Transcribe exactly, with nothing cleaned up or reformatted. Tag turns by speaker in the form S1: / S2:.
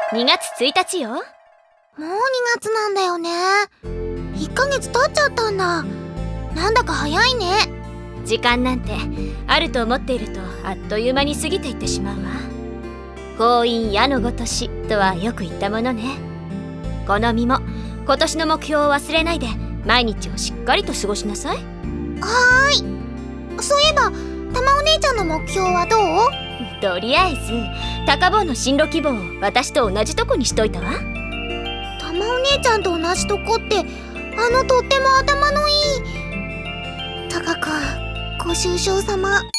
S1: にがつついたちよ。
S2: もうにがつなんだよね。いっかげつ経っちゃったんだ。なんだか早いね。
S1: 時間なんてあると思っているとあっという間に過ぎていってしまうわ。婚姻矢のごとしとはよく言ったものね。この身も今年の目標を忘れないで毎日をしっかりと過ごしなさい。
S2: はーい。そういえばたまお姉ちゃんの目標はどう？
S1: とりあえず高坊の進路希望を私と同じとこにしといたわ。
S2: たまお姉ちゃんと同じとこってあのとっても頭のいいタカ君、ご愁傷様。